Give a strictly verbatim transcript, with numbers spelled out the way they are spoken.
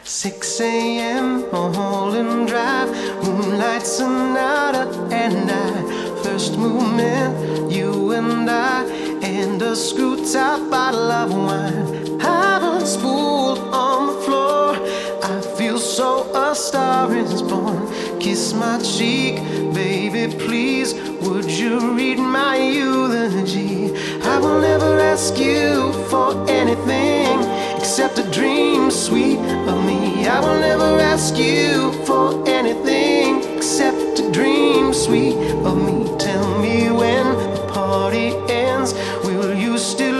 six a m Mulholland Drive, moonlight sonata, and I. First movement, you and I, and a screw top bottle of wine. Haven't spooled on the floor. I feel so a star is born. Kiss my cheek, baby, please. Would you read my eulogy? I will never ask you for anything except a dream sweet of me. I will never ask you for anything except a dream sweet of me. Tell me when the party ends, will you still